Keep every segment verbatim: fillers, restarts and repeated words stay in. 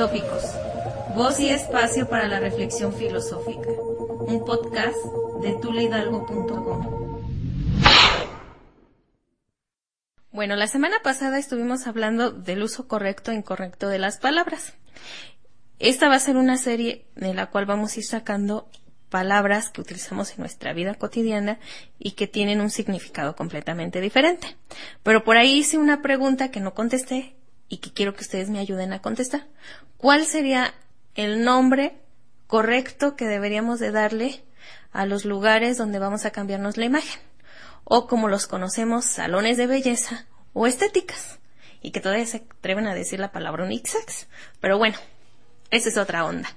Filosóficos, voz y espacio para la reflexión filosófica, un podcast de tule hidalgo punto com. Bueno, la semana pasada estuvimos hablando del uso correcto e incorrecto de las palabras. Esta va a ser una serie de la cual vamos a ir sacando palabras que utilizamos en nuestra vida cotidiana y que tienen un significado completamente diferente. Pero por ahí hice una pregunta que no contesté y que quiero que ustedes me ayuden a contestar. ¿Cuál sería el nombre correcto que deberíamos de darle a los lugares donde vamos a cambiarnos la imagen? O como los conocemos, salones de belleza o estéticas. Y que todavía se atreven a decir la palabra unisex. Pero bueno, esa es otra onda.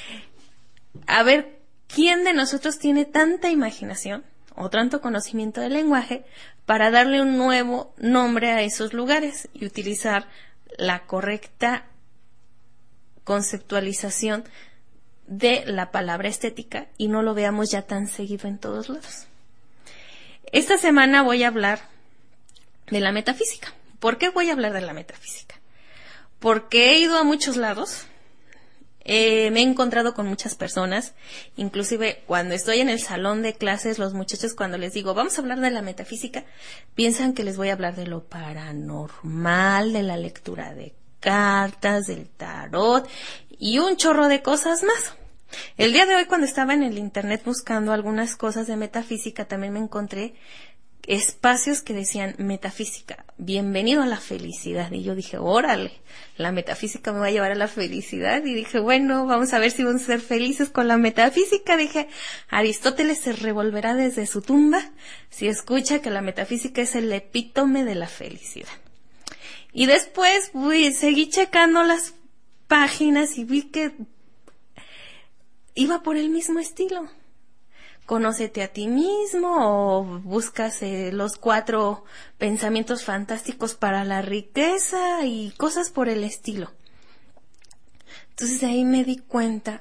A ver, ¿quién de nosotros tiene tanta imaginación o tanto conocimiento del lenguaje para darle un nuevo nombre a esos lugares y utilizar la correcta conceptualización de la palabra estética y no lo veamos ya tan seguido en todos lados? Esta semana voy a hablar de la metafísica. ¿Por qué voy a hablar de la metafísica? Porque he ido a muchos lados. Eh, me he encontrado con muchas personas, inclusive cuando estoy en el salón de clases, los muchachos cuando les digo, vamos a hablar de la metafísica, piensan que les voy a hablar de lo paranormal, de la lectura de cartas, del tarot y un chorro de cosas más. El día de hoy, cuando estaba en el internet buscando algunas cosas de metafísica, también me encontré espacios que decían metafísica, bienvenido a la felicidad. Y yo dije, órale, la metafísica me va a llevar a la felicidad. Y dije, bueno, vamos a ver si vamos a ser felices con la metafísica. Dije, Aristóteles se revolverá desde su tumba si escucha que la metafísica es el epítome de la felicidad. Y después uy, seguí checando las páginas y vi que iba por el mismo estilo. Conócete a ti mismo o buscas eh, los cuatro pensamientos fantásticos para la riqueza y cosas por el estilo. Entonces de ahí me di cuenta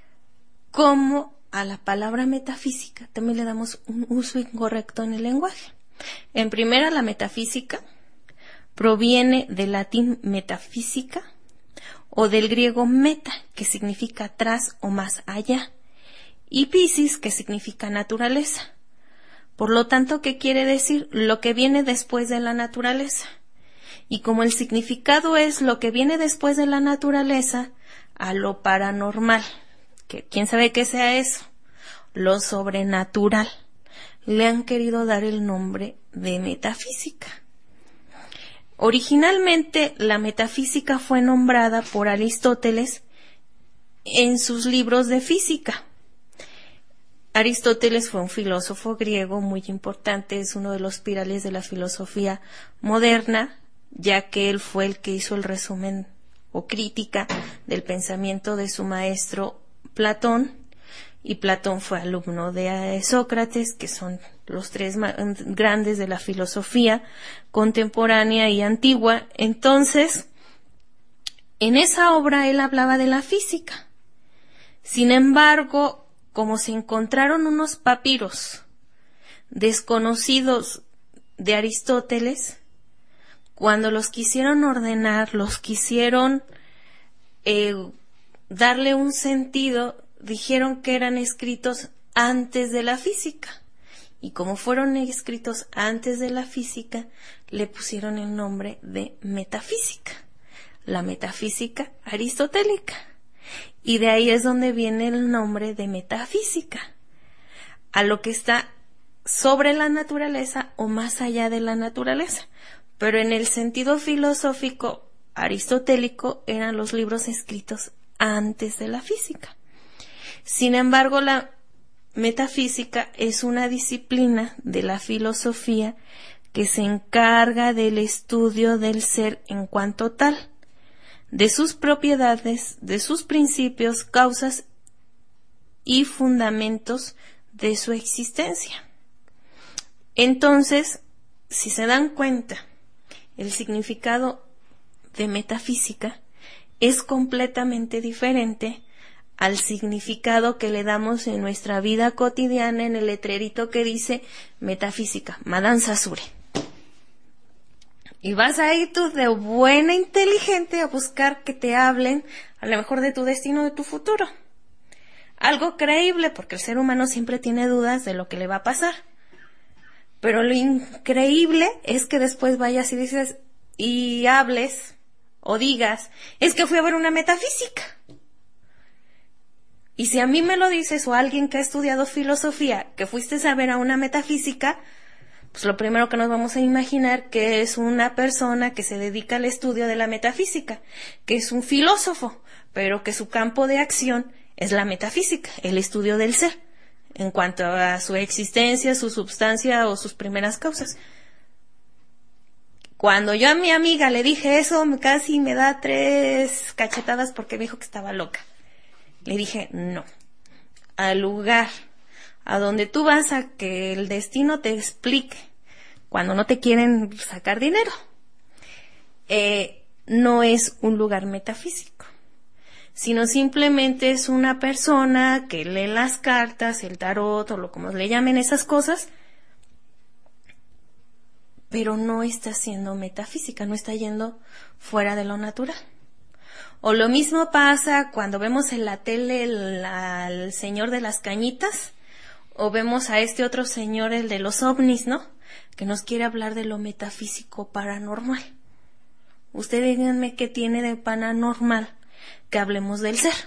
cómo a la palabra metafísica también le damos un uso incorrecto en el lenguaje. En primera, la metafísica proviene del latín metafísica o del griego meta, que significa atrás o más allá, y physis, que significa naturaleza. Por lo tanto, ¿qué quiere decir? Lo que viene después de la naturaleza. Y como el significado es lo que viene después de la naturaleza, a lo paranormal, que quién sabe qué sea eso, lo sobrenatural, le han querido dar el nombre de metafísica. Originalmente, la metafísica fue nombrada por Aristóteles en sus libros de física. Aristóteles fue un filósofo griego muy importante, es uno de los pilares de la filosofía moderna, ya que él fue el que hizo el resumen o crítica del pensamiento de su maestro Platón, y Platón fue alumno de Sócrates, que son los tres grandes de la filosofía contemporánea y antigua. Entonces, en esa obra él hablaba de la física. Sin embargo, como se encontraron unos papiros desconocidos de Aristóteles, cuando los quisieron ordenar, los quisieron eh, darle un sentido, dijeron que eran escritos antes de la física. Y como fueron escritos antes de la física, le pusieron el nombre de metafísica, la metafísica aristotélica. Y de ahí es donde viene el nombre de metafísica, a lo que está sobre la naturaleza o más allá de la naturaleza. Pero en el sentido filosófico aristotélico eran los libros escritos antes de la física. Sin embargo, la metafísica es una disciplina de la filosofía que se encarga del estudio del ser en cuanto tal, de sus propiedades, de sus principios, causas y fundamentos de su existencia. Entonces, si se dan cuenta, el significado de metafísica es completamente diferente al significado que le damos en nuestra vida cotidiana en el letrerito que dice metafísica, Madame Sasure. Y vas a ir tú de buena inteligente a buscar que te hablen a lo mejor de tu destino, de tu futuro. Algo creíble, porque el ser humano siempre tiene dudas de lo que le va a pasar. Pero lo increíble es que después vayas y dices, y hables, o digas, es que fui a ver una metafísica. Y si a mí me lo dices, o a alguien que ha estudiado filosofía, que fuiste a ver a una metafísica, pues lo primero que nos vamos a imaginar que es una persona que se dedica al estudio de la metafísica, que es un filósofo, pero que su campo de acción es la metafísica, el estudio del ser, en cuanto a su existencia, su substancia o sus primeras causas. Cuando yo a mi amiga le dije eso, casi me da tres cachetadas porque me dijo que estaba loca. Le dije, no, al lugar a donde tú vas a que el destino te explique, cuando no te quieren sacar dinero, eh, no es un lugar metafísico, sino simplemente es una persona que lee las cartas, el tarot o lo como le llamen esas cosas, pero no está siendo metafísica, no está yendo fuera de lo natural. O lo mismo pasa cuando vemos en la tele el, al señor de las cañitas, o vemos a este otro señor, el de los ovnis, ¿no? Que nos quiere hablar de lo metafísico paranormal. Ustedes díganme qué tiene de paranormal que hablemos del ser.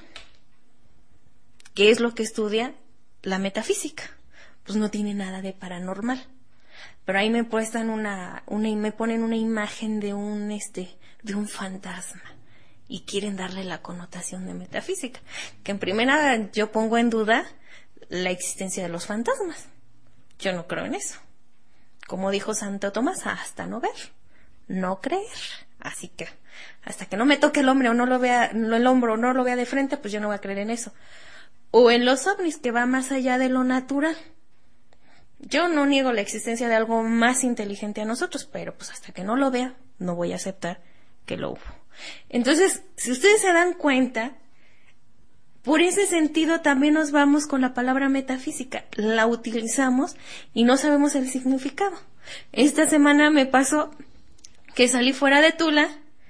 ¿Qué es lo que estudia la metafísica? Pues no tiene nada de paranormal. Pero ahí me puestan una, una y me ponen una imagen de un este, de un fantasma. Y quieren darle la connotación de metafísica. Que en primera yo pongo en duda la existencia de los fantasmas. Yo no creo en eso. Como dijo Santo Tomás, hasta no ver, no creer. Así que hasta que no me toque el hombre o no lo vea, el hombro o no lo vea de frente, pues yo no voy a creer en eso. O en los ovnis, que va más allá de lo natural. Yo no niego la existencia de algo más inteligente a nosotros, pero pues hasta que no lo vea, no voy a aceptar que lo hubo. Entonces, si ustedes se dan cuenta, por ese sentido también nos vamos con la palabra metafísica. La utilizamos y no sabemos el significado. Esta semana me pasó que salí fuera de Tula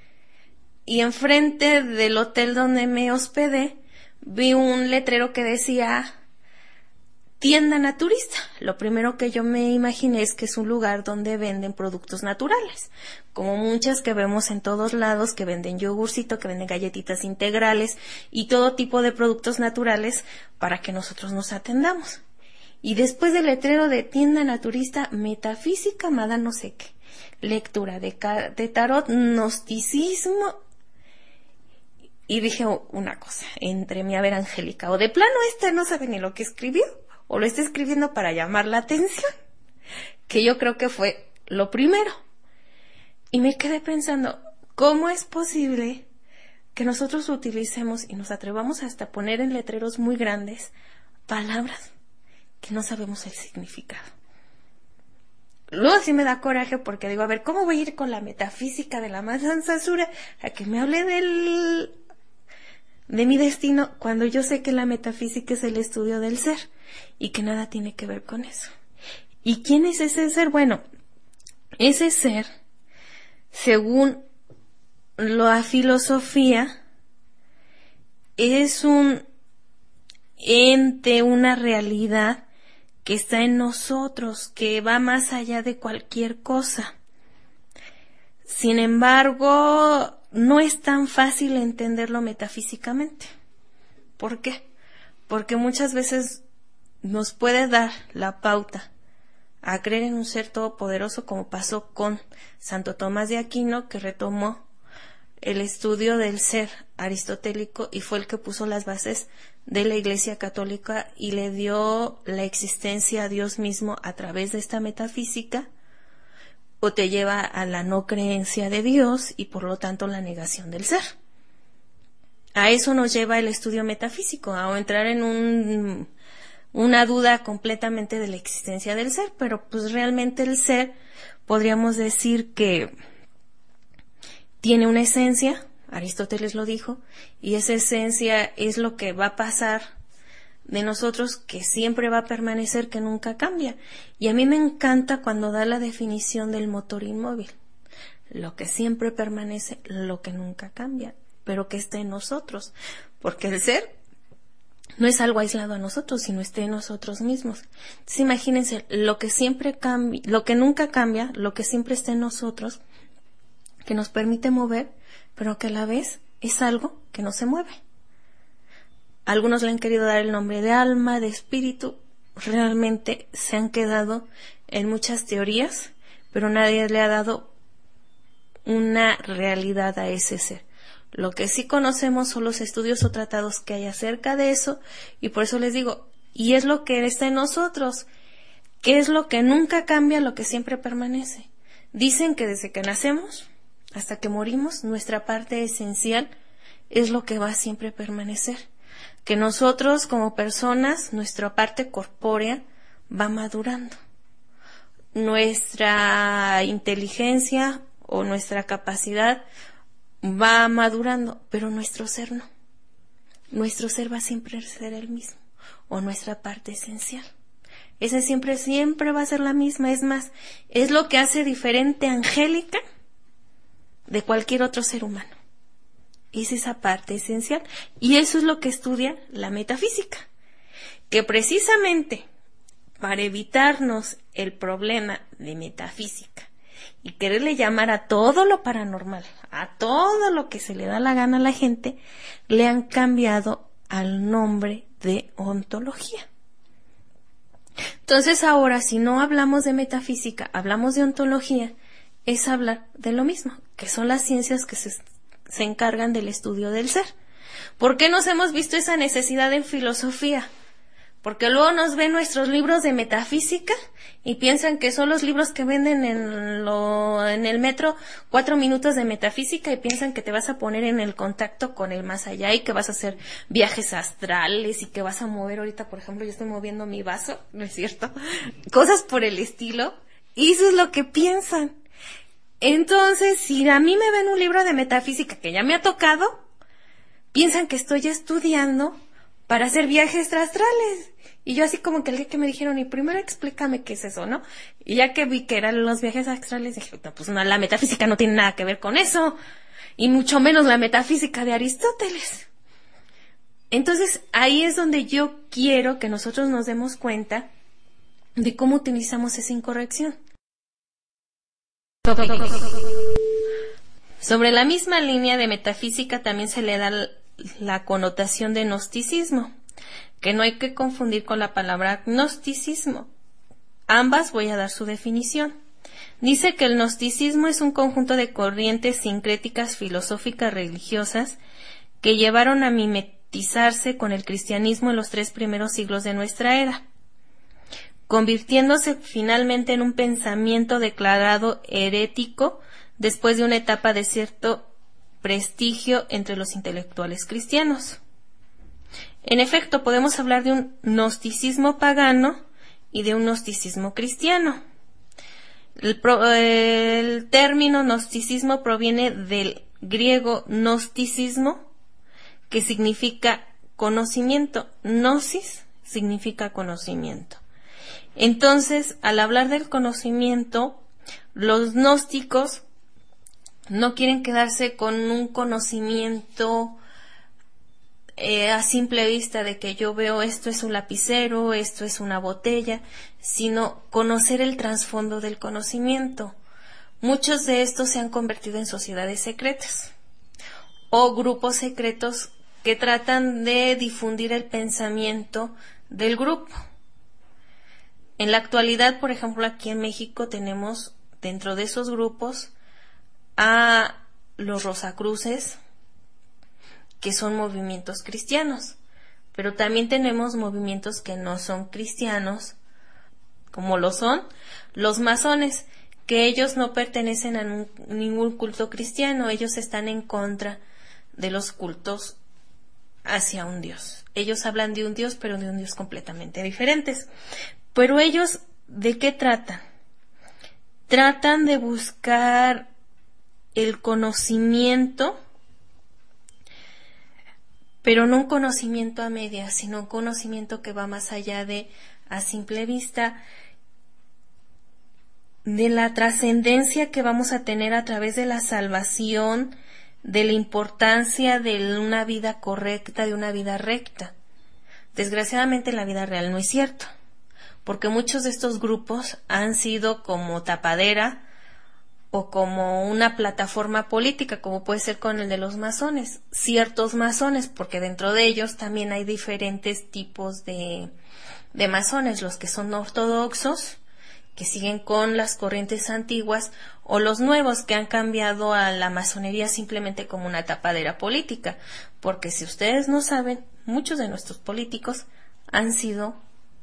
y enfrente del hotel donde me hospedé vi un letrero que decía tienda naturista. Lo primero que yo me imaginé es que es un lugar donde venden productos naturales, como muchas que vemos en todos lados, que venden yogurcito, que venden galletitas integrales y todo tipo de productos naturales para que nosotros nos atendamos. Y después del letrero de tienda naturista, metafísica, mada no sé qué, lectura de, de tarot, gnosticismo. Y dije una cosa, entre mi haber Angélica, o de plano esta no sabe ni lo que escribió, o lo está escribiendo para llamar la atención, que yo creo que fue lo primero. Y me quedé pensando, ¿cómo es posible que nosotros utilicemos y nos atrevamos hasta a poner en letreros muy grandes palabras que no sabemos el significado? Luego sí me da coraje porque digo, a ver, ¿cómo voy a ir con la metafísica de la manzanzasura a que me hable del de mi destino cuando yo sé que la metafísica es el estudio del ser y que nada tiene que ver con eso? ¿Y quién es ese ser? Bueno, ese ser, según la filosofía, es un ente, una realidad que está en nosotros, que va más allá de cualquier cosa. Sin embargo, no es tan fácil entenderlo metafísicamente. ¿Por qué? Porque muchas veces nos puede dar la pauta a creer en un ser todopoderoso, como pasó con Santo Tomás de Aquino, que retomó el estudio del ser aristotélico y fue el que puso las bases de la Iglesia Católica y le dio la existencia a Dios mismo a través de esta metafísica, o te lleva a la no creencia de Dios y por lo tanto la negación del ser. A eso nos lleva el estudio metafísico, a entrar en un, una duda completamente de la existencia del ser, pero pues realmente el ser podríamos decir que tiene una esencia, Aristóteles lo dijo, y esa esencia es lo que va a pasar de nosotros, que siempre va a permanecer, que nunca cambia. Y a mí me encanta cuando da la definición del motor inmóvil. lo que siempre permanece, lo que nunca cambia, pero que está en nosotros, porque el ser no es algo aislado a nosotros, sino está en nosotros mismos. Entonces imagínense, lo que siempre cambia, lo que nunca cambia, lo que siempre está en nosotros, que nos permite mover, pero que a la vez es algo que no se mueve. Algunos le han querido dar el nombre de alma, de espíritu, realmente se han quedado en muchas teorías, pero nadie le ha dado una realidad a ese ser. Lo que sí conocemos son los estudios o tratados que hay acerca de eso, y por eso les digo, y es lo que está en nosotros, que es lo que nunca cambia, lo que siempre permanece. Dicen que desde que nacemos hasta que morimos, nuestra parte esencial es lo que va a siempre permanecer. Que nosotros como personas, nuestra parte corpórea va madurando. Nuestra inteligencia o nuestra capacidad va madurando, pero nuestro ser no. Nuestro ser va siempre a ser el mismo, o nuestra parte esencial. Ese siempre, siempre va a ser la misma. Es más, es lo que hace diferente a Angélica de cualquier otro ser humano. Es esa parte esencial. Y eso es lo que estudia la metafísica. Que precisamente para evitarnos el problema de metafísica y quererle llamar a todo lo paranormal, a todo lo que se le da la gana a la gente, le han cambiado al nombre de ontología. Entonces ahora, si no hablamos de metafísica, hablamos de ontología, es hablar de lo mismo, que son las ciencias que se, se encargan del estudio del ser. ¿Por qué nos hemos visto esa necesidad en filosofía? Porque luego nos ven nuestros libros de metafísica y piensan que son los libros que venden en, lo, en el metro, cuatro minutos de metafísica, y piensan que te vas a poner en el contacto con el más allá y que vas a hacer viajes astrales y que vas a mover ahorita, por ejemplo, yo estoy moviendo mi vaso, ¿no es cierto? Cosas por el estilo. Y eso es lo que piensan. Entonces, si a mí me ven un libro de metafísica que ya me ha tocado, piensan que estoy estudiando para hacer viajes astrales. Y yo así como que el día que me dijeron, y primero explícame qué es eso, ¿no? Y ya que vi que eran los viajes astrales, dije, no, pues no, la metafísica no tiene nada que ver con eso. Y mucho menos la metafísica de Aristóteles. Entonces, ahí es donde yo quiero que nosotros nos demos cuenta de cómo utilizamos esa incorrección. Sobre la misma línea de metafísica también se le da la connotación de gnosticismo, que no hay que confundir con la palabra gnosticismo. Ambas voy a dar su definición. Dice que el gnosticismo es un conjunto de corrientes sincréticas filosóficas religiosas que llevaron a mimetizarse con el cristianismo en los tres primeros siglos de nuestra era, convirtiéndose finalmente en un pensamiento declarado herético después de una etapa de cierto prestigio entre los intelectuales cristianos. En efecto, podemos hablar de un gnosticismo pagano y de un gnosticismo cristiano. El, pro, el término gnosticismo proviene del griego gnosticismo, que significa conocimiento. Gnosis significa conocimiento. Entonces, al hablar del conocimiento, los gnósticos no quieren quedarse con un conocimiento eh, a simple vista de que yo veo esto es un lapicero, esto es una botella, sino conocer el trasfondo del conocimiento. Muchos de estos se han convertido en sociedades secretas o grupos secretos que tratan de difundir el pensamiento del grupo. En la actualidad, por ejemplo, aquí en México tenemos dentro de esos grupos a los Rosacruces, que son movimientos cristianos, pero también tenemos movimientos que no son cristianos, como lo son los masones, que ellos no pertenecen a ningún culto cristiano, ellos están en contra de los cultos hacia un Dios. Ellos hablan de un Dios, pero de un Dios completamente diferentes. Pero ellos, ¿de qué tratan? Tratan de buscar el conocimiento, pero no un conocimiento a medias, sino un conocimiento que va más allá de a simple vista. de la trascendencia que vamos a tener a través de la salvación, de la importancia de una vida correcta, de una vida recta. Desgraciadamente en la vida real no es cierto, porque muchos de estos grupos han sido como tapadera o como una plataforma política, como puede ser con el de los masones, ciertos masones, porque dentro de ellos también hay diferentes tipos de, de masones, los que son ortodoxos, que siguen con las corrientes antiguas, o los nuevos que han cambiado a la masonería simplemente como una tapadera política, porque si ustedes no saben, muchos de nuestros políticos han sido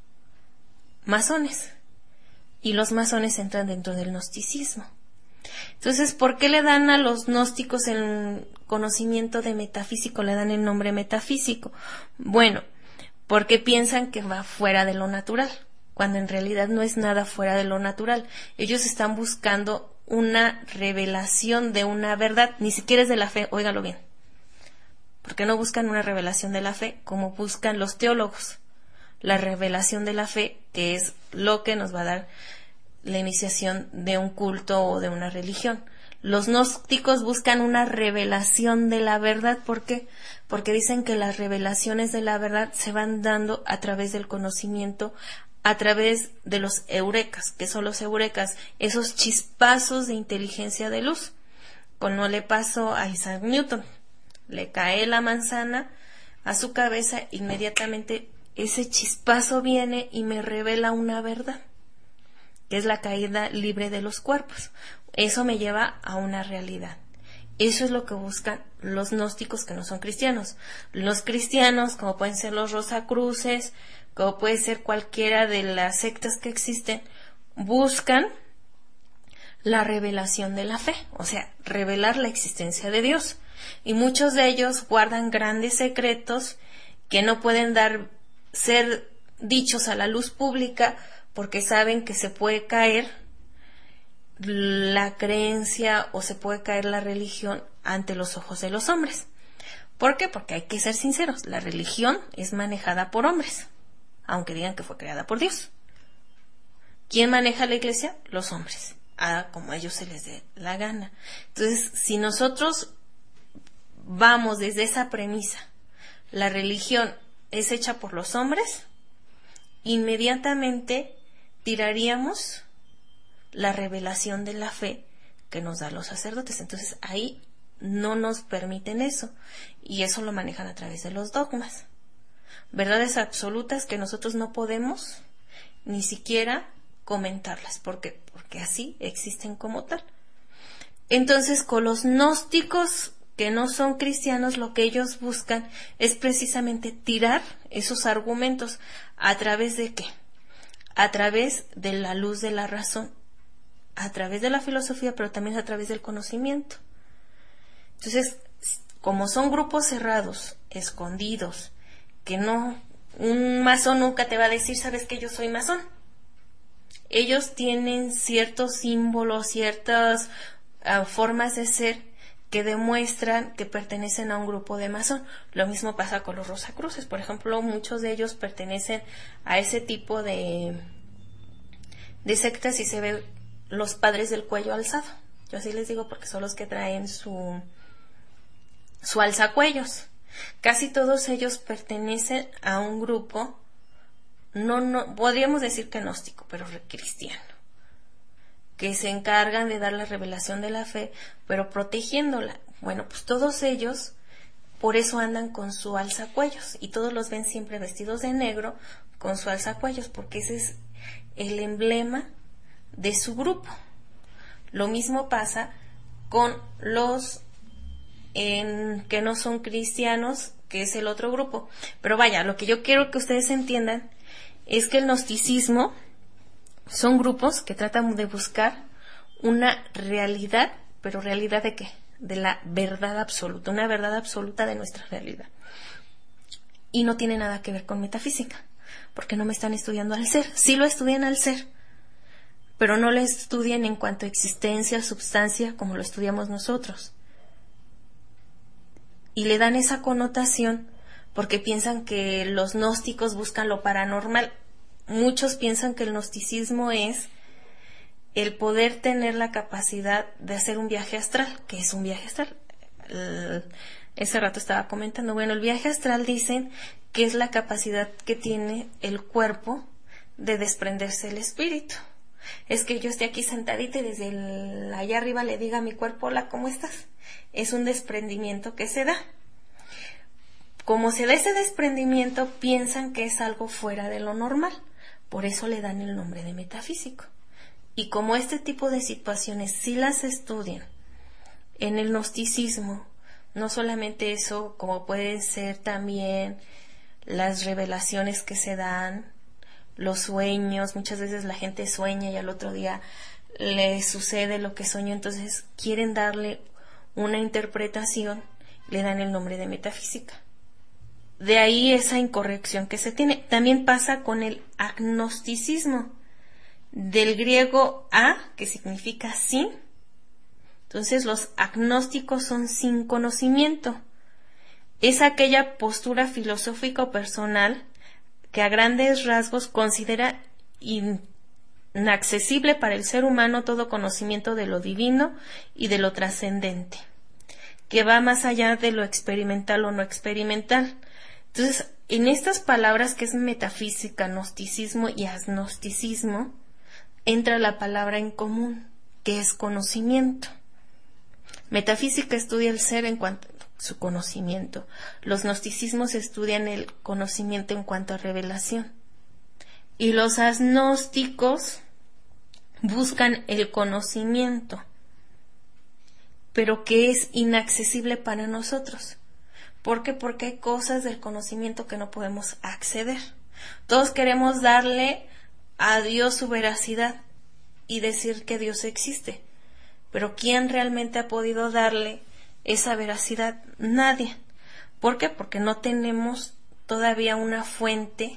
masones, y los masones entran dentro del gnosticismo. Entonces, ¿por qué le dan a los gnósticos el conocimiento de metafísico, le dan el nombre metafísico? Bueno, porque piensan que va fuera de lo natural, cuando en realidad no es nada fuera de lo natural. Ellos están buscando una revelación de una verdad, ni siquiera es de la fe, óigalo bien, porque no buscan una revelación de la fe como buscan los teólogos, la revelación de la fe, que es lo que nos va a dar la iniciación de un culto o de una religión. Los gnósticos buscan una revelación de la verdad. ¿Por qué? Porque dicen que las revelaciones de la verdad se van dando a través del conocimiento, a través de los eurekas. ¿Qué son los eurekas? Esos chispazos de inteligencia de luz. Como le pasó a Isaac Newton. Le cae la manzana a su cabeza, inmediatamente ese chispazo viene y me revela una verdad, que es la caída libre de los cuerpos. Eso me lleva a una realidad. Eso es lo que buscan los gnósticos que no son cristianos. Los cristianos, como pueden ser los Rosacruces, como puede ser cualquiera de las sectas que existen, buscan la revelación de la fe, o sea, revelar la existencia de Dios. Y muchos de ellos guardan grandes secretos que no pueden dar, ser dichos a la luz pública, porque saben que se puede caer la creencia o se puede caer la religión ante los ojos de los hombres. ¿Por qué? Porque hay que ser sinceros, la religión es manejada por hombres, aunque digan que fue creada por Dios. ¿Quién maneja la iglesia? Los hombres, a como a ellos se les dé la gana. Entonces, si nosotros vamos desde esa premisa, la religión es hecha por los hombres, inmediatamente tiraríamos la revelación de la fe que nos dan los sacerdotes. Entonces ahí no nos permiten eso, y eso lo manejan a través de los dogmas, verdades absolutas que nosotros no podemos ni siquiera comentarlas, porque porque así existen como tal. Entonces, con los gnósticos que no son cristianos, lo que ellos buscan es precisamente tirar esos argumentos. ¿A través de qué? A través de la luz de la razón, a través de la filosofía, pero también a través del conocimiento. Entonces, como son grupos cerrados, escondidos, que no, un masón nunca te va a decir, sabes que yo soy masón. Ellos tienen ciertos símbolos, ciertas uh, formas de ser que demuestran que pertenecen a un grupo de masón. Lo mismo pasa con los Rosacruces, por ejemplo, muchos de ellos pertenecen a ese tipo de, de sectas, y se ve los padres del cuello alzado. Yo así les digo porque son los que traen su, su alzacuellos. Casi todos ellos pertenecen a un grupo, no, no, podríamos decir que gnóstico, pero cristiano, que se encargan de dar la revelación de la fe, pero protegiéndola. Bueno, pues todos ellos, por eso andan con su alzacuellos, y todos los ven siempre vestidos de negro con su alzacuellos, porque ese es el emblema de su grupo. Lo mismo pasa con los en, que no son cristianos, que es el otro grupo. Pero vaya, lo que yo quiero que ustedes entiendan es que el gnosticismo son grupos que tratan de buscar una realidad, pero ¿realidad de qué? De la verdad absoluta, una verdad absoluta de nuestra realidad. Y no tiene nada que ver con metafísica, porque no me están estudiando al ser. Sí lo estudian al ser, pero no lo estudian en cuanto a existencia, substancia, como lo estudiamos nosotros. Y le dan esa connotación porque piensan que los gnósticos buscan lo paranormal. Muchos piensan que el gnosticismo es el poder tener la capacidad de hacer un viaje astral. ¿Qué es un viaje astral? El, ese rato estaba comentando, bueno, el viaje astral dicen que es la capacidad que tiene el cuerpo de desprenderse del espíritu. Es que yo esté aquí sentadita y desde el, allá arriba le diga a mi cuerpo, hola, ¿cómo estás? Es un desprendimiento que se da. Como se da ese desprendimiento, piensan que es algo fuera de lo normal. Por eso le dan el nombre de metafísico. Y como este tipo de situaciones sí las estudian en el gnosticismo, no solamente eso, como pueden ser también las revelaciones que se dan, los sueños, muchas veces la gente sueña y al otro día le sucede lo que soñó, entonces quieren darle una interpretación, le dan el nombre de metafísica. De ahí esa incorrección que se tiene. También pasa con el agnosticismo, del griego a, que significa sin. Entonces los agnósticos son sin conocimiento. Es aquella postura filosófica o personal que a grandes rasgos considera inaccesible para el ser humano todo conocimiento de lo divino y de lo trascendente, que va más allá de lo experimental o no experimental. Entonces, en estas palabras que es metafísica, gnosticismo y agnosticismo, entra la palabra en común, que es conocimiento. Metafísica estudia el ser en cuanto a su conocimiento. Los gnosticismos estudian el conocimiento en cuanto a revelación. Y los agnósticos buscan el conocimiento, pero que es inaccesible para nosotros. ¿Por qué? Porque hay cosas del conocimiento que no podemos acceder. Todos queremos darle a Dios su veracidad y decir que Dios existe. Pero ¿quién realmente ha podido darle esa veracidad? Nadie. ¿Por qué? Porque no tenemos todavía una fuente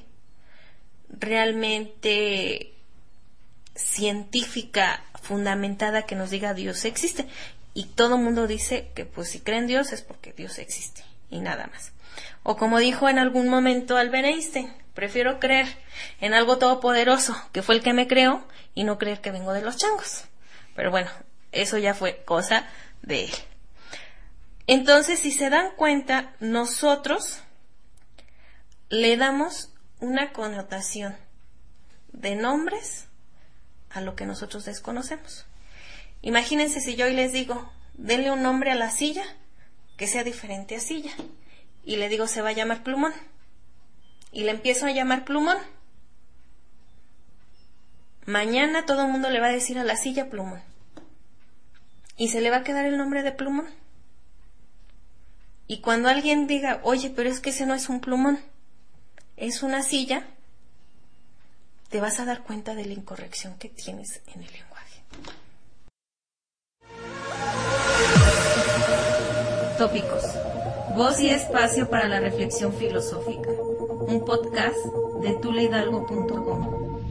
realmente científica, fundamentada, que nos diga Dios existe. Y todo el mundo dice que pues si creen en Dios es porque Dios existe. Y nada más. O como dijo en algún momento Albert Einstein, prefiero creer en algo todopoderoso, que fue el que me creó, y no creer que vengo de los changos. Pero bueno, eso ya fue cosa de él. Entonces, si se dan cuenta, nosotros le damos una connotación de nombres a lo que nosotros desconocemos. Imagínense si yo hoy les digo, denle un nombre a la silla que sea diferente a silla, y le digo se va a llamar plumón, y le empiezo a llamar plumón. Mañana todo el mundo le va a decir a la silla plumón, y se le va a quedar el nombre de plumón. Y cuando alguien diga, oye, pero es que ese no es un plumón, es una silla, te vas a dar cuenta de la incorrección que tienes en el lenguaje. Tópicos. Voz y espacio para la reflexión filosófica. Un podcast de tule hidalgo punto com.